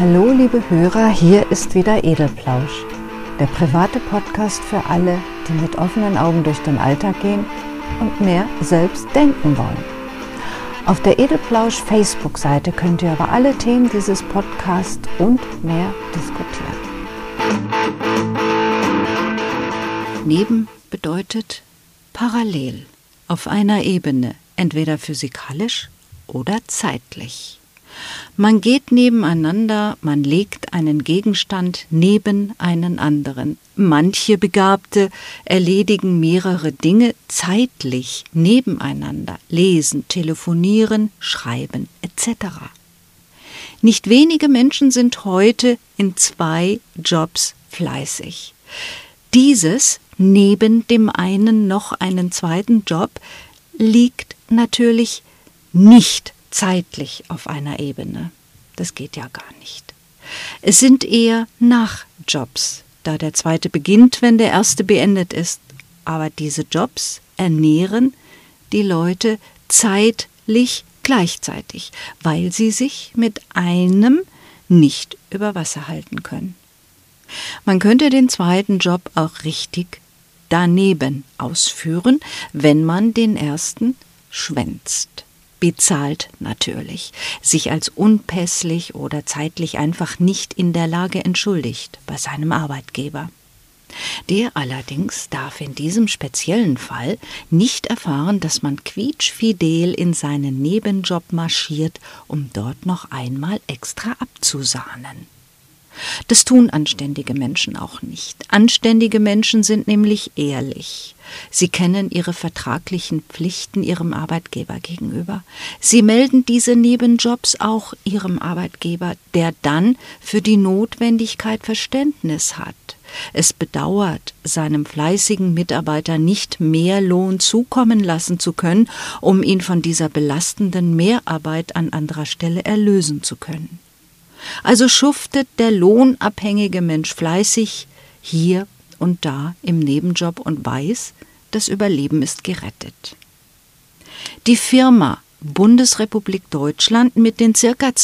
Hallo liebe Hörer, hier ist wieder Edelplausch, der private Podcast für alle, die mit offenen Augen durch den Alltag gehen und mehr selbst denken wollen. Auf der Edelplausch Facebook-Seite könnt ihr über alle Themen dieses Podcasts und mehr diskutieren. Neben bedeutet parallel, auf einer Ebene, entweder physikalisch oder zeitlich. Man geht nebeneinander, man legt einen Gegenstand neben einen anderen. Manche Begabte erledigen mehrere Dinge zeitlich nebeneinander, lesen, telefonieren, schreiben etc. Nicht wenige Menschen sind heute in 2 Jobs fleißig. Dieses, neben dem einen noch einen zweiten Job, liegt natürlich nicht zeitlich auf einer Ebene. Das geht ja gar nicht. Es sind eher Nachjobs, da der zweite beginnt, wenn der erste beendet ist. Aber diese Jobs ernähren die Leute zeitlich gleichzeitig, weil sie sich mit einem nicht über Wasser halten können. Man könnte den zweiten Job auch richtig daneben ausführen, wenn man den ersten schwänzt. Bezahlt natürlich, sich als unpässlich oder zeitlich einfach nicht in der Lage entschuldigt bei seinem Arbeitgeber. Der allerdings darf in diesem speziellen Fall nicht erfahren, dass man quietschfidel in seinen Nebenjob marschiert, um dort noch einmal extra abzusahnen. Das tun anständige Menschen auch nicht. Anständige Menschen sind nämlich ehrlich. Sie kennen ihre vertraglichen Pflichten ihrem Arbeitgeber gegenüber. Sie melden diese Nebenjobs auch ihrem Arbeitgeber, der dann für die Notwendigkeit Verständnis hat. Es bedauert, seinem fleißigen Mitarbeiter nicht mehr Lohn zukommen lassen zu können, um ihn von dieser belastenden Mehrarbeit an anderer Stelle erlösen zu können. Also schuftet der lohnabhängige Mensch fleißig hier und da im Nebenjob und weiß, das Überleben ist gerettet. Die Firma Bundesrepublik Deutschland mit den ca.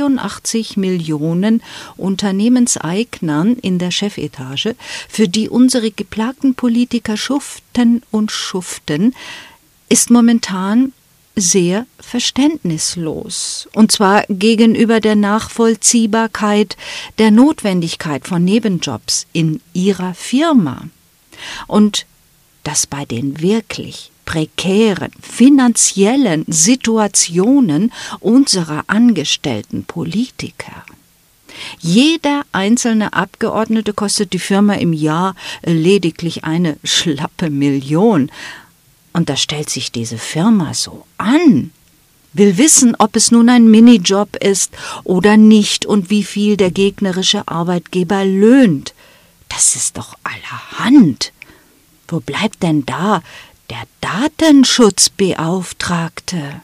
82 Millionen Unternehmenseignern in der Chefetage, für die unsere geplagten Politiker schuften und schuften, ist momentan sehr verständnislos, und zwar gegenüber der Nachvollziehbarkeit der Notwendigkeit von Nebenjobs in ihrer Firma. Und dass bei den wirklich prekären finanziellen Situationen unserer angestellten Politiker. Jeder einzelne Abgeordnete kostet die Firma im Jahr lediglich eine schlappe Million. Und da stellt sich diese Firma so an, will wissen, ob es nun ein Minijob ist oder nicht und wie viel der gegnerische Arbeitgeber löhnt. Das ist doch allerhand. Wo bleibt denn da der Datenschutzbeauftragte?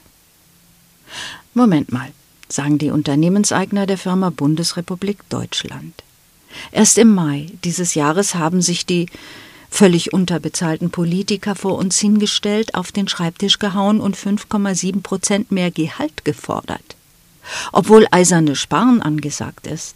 Moment mal, sagen die Unternehmenseigner der Firma Bundesrepublik Deutschland. Erst im Mai dieses Jahres haben sich die völlig unterbezahlten Politiker vor uns hingestellt, auf den Schreibtisch gehauen und 5,7% mehr Gehalt gefordert. Obwohl eiserne Sparen angesagt ist.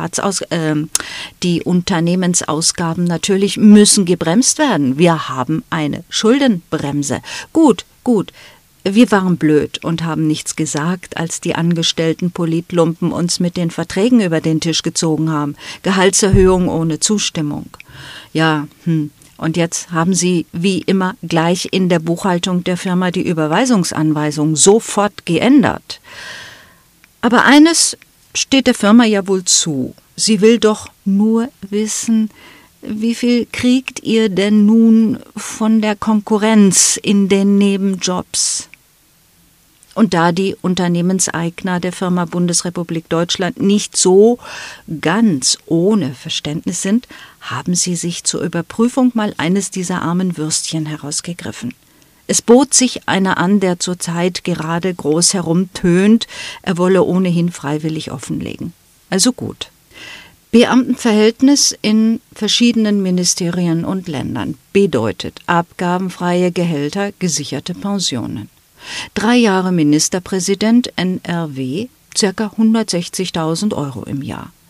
Die Unternehmensausgaben natürlich müssen gebremst werden. Wir haben eine Schuldenbremse. Gut. Wir waren blöd und haben nichts gesagt, als die angestellten Politlumpen uns mit den Verträgen über den Tisch gezogen haben. Gehaltserhöhung ohne Zustimmung. Ja, Und jetzt haben sie, wie immer, gleich in der Buchhaltung der Firma die Überweisungsanweisung sofort geändert. Aber eines steht der Firma ja wohl zu. Sie will doch nur wissen, wie viel kriegt ihr denn nun von der Konkurrenz in den Nebenjobs? Und da die Unternehmenseigner der Firma Bundesrepublik Deutschland nicht so ganz ohne Verständnis sind, haben sie sich zur Überprüfung mal eines dieser armen Würstchen herausgegriffen. Es bot sich einer an, der zurzeit gerade groß herumtönt, er wolle ohnehin freiwillig offenlegen. Also gut. Beamtenverhältnis in verschiedenen Ministerien und Ländern bedeutet abgabenfreie Gehälter, gesicherte Pensionen. 3 Jahre Ministerpräsident NRW, ca. 160.000 € im Jahr.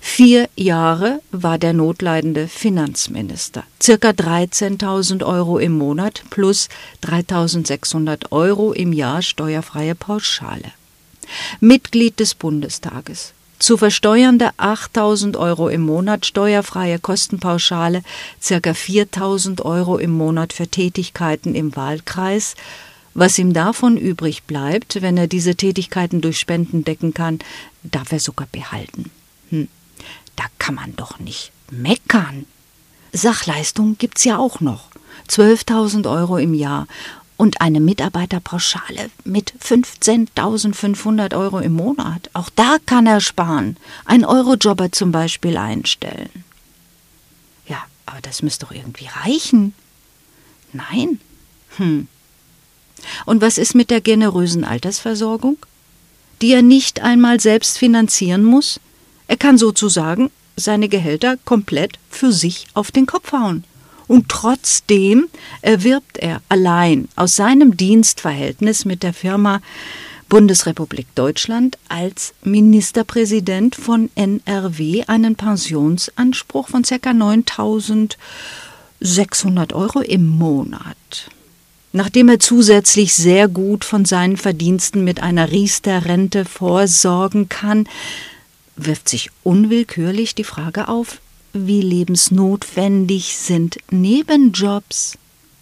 4 Jahre war der notleidende Finanzminister. Circa 13.000 Euro im Monat plus 3.600 Euro im Jahr steuerfreie Pauschale. Mitglied des Bundestages. Zu versteuernde 8.000 Euro im Monat steuerfreie Kostenpauschale, ca. 4.000 Euro im Monat für Tätigkeiten im Wahlkreis. Was ihm davon übrig bleibt, wenn er diese Tätigkeiten durch Spenden decken kann, darf er sogar behalten. Da kann man doch nicht meckern. Sachleistung gibt's ja auch noch. 12.000 Euro im Jahr. Und eine Mitarbeiterpauschale mit 15.500 Euro im Monat. Auch da kann er sparen. Ein Eurojobber zum Beispiel einstellen. Ja, aber das müsste doch irgendwie reichen. Nein. Und was ist mit der generösen Altersversorgung, die er nicht einmal selbst finanzieren muss? Er kann sozusagen seine Gehälter komplett für sich auf den Kopf hauen. Und trotzdem erwirbt er allein aus seinem Dienstverhältnis mit der Firma Bundesrepublik Deutschland als Ministerpräsident von NRW einen Pensionsanspruch von ca. 9.600 Euro im Monat. Nachdem er zusätzlich sehr gut von seinen Verdiensten mit einer Riester-Rente vorsorgen kann, wirft sich unwillkürlich die Frage auf, wie lebensnotwendig sind Nebenjobs?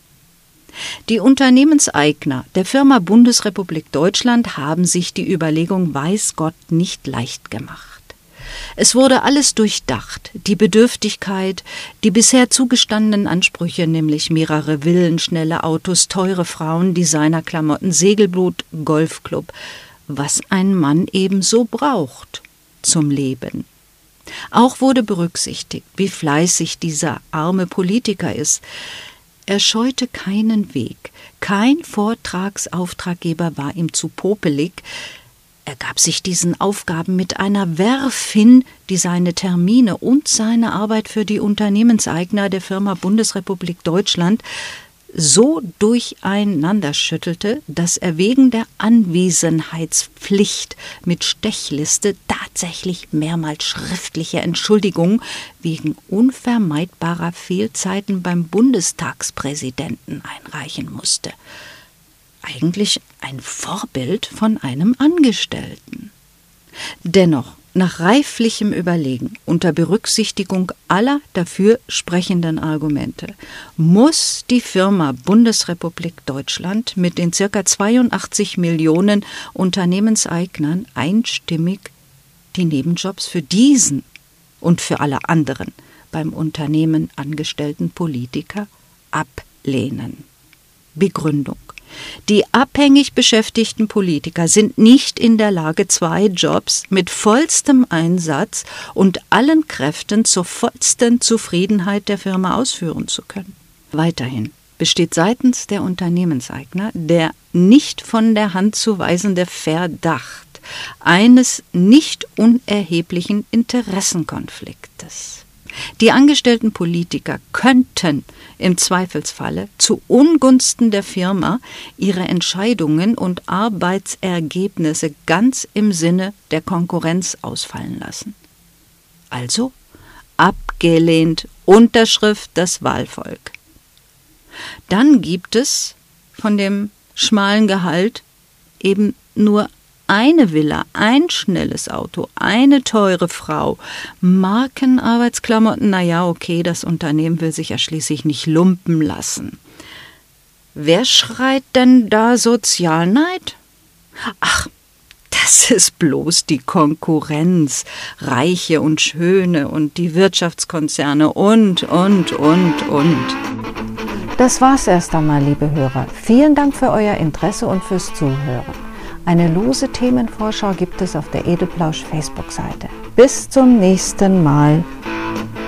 Die Unternehmenseigner der Firma Bundesrepublik Deutschland haben sich die Überlegung weiß Gott nicht leicht gemacht. Es wurde alles durchdacht, die Bedürftigkeit, die bisher zugestandenen Ansprüche, nämlich mehrere Villen, schnelle Autos, teure Frauen, Designerklamotten, Segelboot, Golfclub, was ein Mann ebenso braucht zum Leben. Auch wurde berücksichtigt, wie fleißig dieser arme Politiker ist. Er scheute keinen Weg, kein Vortragsauftraggeber war ihm zu popelig. Er gab sich diesen Aufgaben mit einer Verve hin, die seine Termine und seine Arbeit für die Unternehmenseigner der Firma Bundesrepublik Deutschland so durcheinander schüttelte, dass er wegen der Anwesenheitspflicht mit Stechliste tatsächlich mehrmals schriftliche Entschuldigungen wegen unvermeidbarer Fehlzeiten beim Bundestagspräsidenten einreichen musste. Eigentlich ein Vorbild von einem Angestellten. Dennoch, nach reiflichem Überlegen, unter Berücksichtigung aller dafür sprechenden Argumente, muss die Firma Bundesrepublik Deutschland mit den ca. 82 Millionen Unternehmenseignern einstimmig die Nebenjobs für diesen und für alle anderen beim Unternehmen angestellten Politiker ablehnen. Begründung: Die abhängig beschäftigten Politiker sind nicht in der Lage, 2 Jobs mit vollstem Einsatz und allen Kräften zur vollsten Zufriedenheit der Firma ausführen zu können. Weiterhin besteht seitens der Unternehmenseigner der nicht von der Hand zu weisende Verdacht eines nicht unerheblichen Interessenkonfliktes. Die angestellten Politiker könnten im Zweifelsfalle zu Ungunsten der Firma ihre Entscheidungen und Arbeitsergebnisse ganz im Sinne der Konkurrenz ausfallen lassen. Also abgelehnt, Unterschrift das Wahlvolk. Dann gibt es von dem schmalen Gehalt eben nur eine Villa, ein schnelles Auto, eine teure Frau, Markenarbeitsklamotten, naja, okay, das Unternehmen will sich ja schließlich nicht lumpen lassen. Wer schreit denn da Sozialneid? Ach, das ist bloß die Konkurrenz, Reiche und Schöne und die Wirtschaftskonzerne und. Das war's erst einmal, liebe Hörer. Vielen Dank für euer Interesse und fürs Zuhören. Eine lose Themenvorschau gibt es auf der Edelplausch Facebook-Seite. Bis zum nächsten Mal.